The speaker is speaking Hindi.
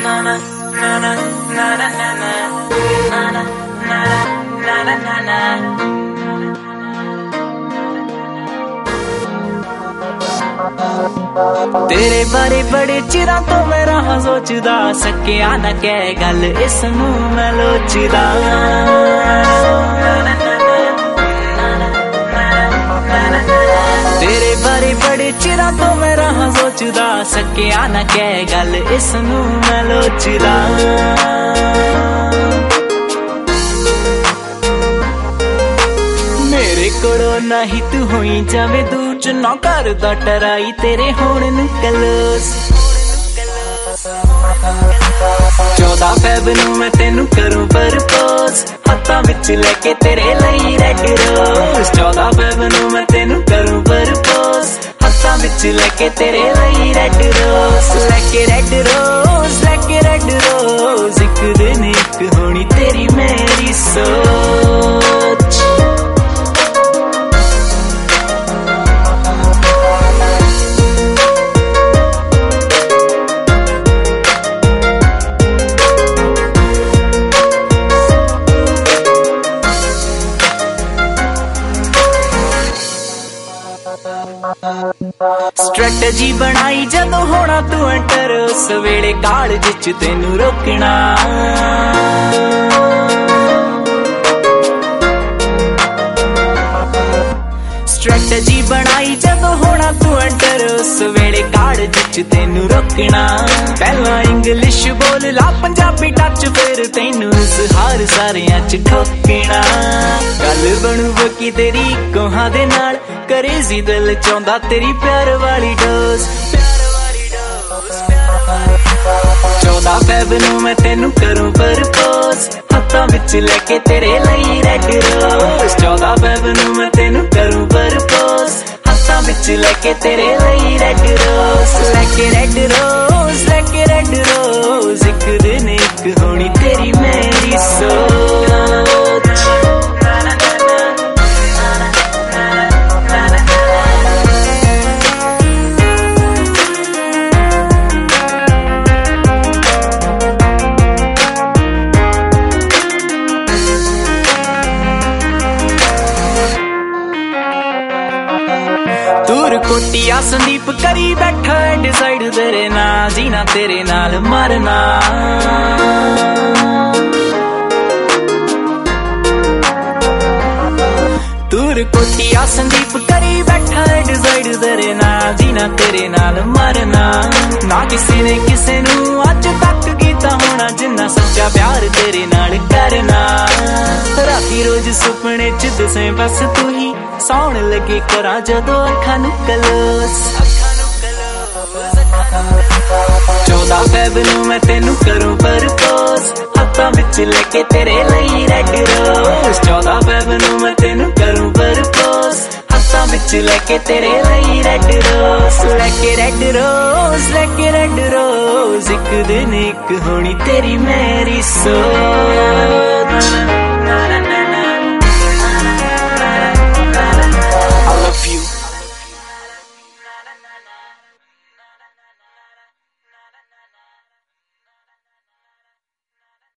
तेरे बारे बड़े चिरा तो मैं रहा सोचदा, सकिया न कह गल इसनू मैं लोचदा। तेरे बारे बड़े चिरा तो मैं रहा सोचदा, सकिया न कह गल इसनू मैं लोचदा। मेरे कोलो नहीं तू होई जावे दूर च ना करदा टराई तेरे होने नू कलोस। 14 फेब नू मैं तेनू करूं परपोज, हत्थां विच लेके तेरे लई रेड रोज। 14 फेब नू मैं तेनू करूं परपोज, हत्थां विच लेके तेरे लई रेड रोज। लेके रेड रोज, लेके रेड रोज, एक दिन एक होनी तेरी मेरी सोच। स्ट्रैटेजी बनाई जदों होना तू एंटर, उस वेले कालज च तेनू रोकना। स्ट्रैटेजी बनाई जदों होना तू एंटर, उस वेले कालज च तेनू रोकना। पहला इंग्लिश बोल ला पंजाबी टच, फिर तेनू इज़हार सारियां च ठोकना। गल बनू बकी तेरी कोहां दे नाल, करेजी दिल चाहंदा तेरी प्यार वाली डोज। 14 फेब नू मैं तेनू करूं परपोज, हत्थां विच लेके तेरे लई रेड रोज। 14 फेब नू मैं तेनू करूं परपोज, हत्थां विच लेके तेरे लई रेड रोज। लेके रेड रोज, लेके रेड रोज, एक दिन एक होनी तेरी मेरी सोच। दूर कोटिया संदीप करी बैठा डिसाइड, तेरे ना जीना तेरे नाल मरना। दूर कोटिया संदीप करी बैठा डिसाइड, तेरे ना जीना तेरे नाल मरना। ना किसी ने किसे नू अज तक कीता होना, जिन्ना सच्चा प्यार तेरे नाल करना। राती रोज सुपने च दिसे बस तू ही, सौण लगे करा जदों अखां नू कलोस। 14 फेब नू मैं तेनू करूं परपोज, हत्थां विच लेके तेरे लई रेड रोज। 14 फेब नू मैं तेनू करूं परपोज, हत्थां विच लेके तेरे लई रेड रोज। लेके रेड रोज, लेके रेड रोज, एक दिन एक होनी तेरी मेरी सोच।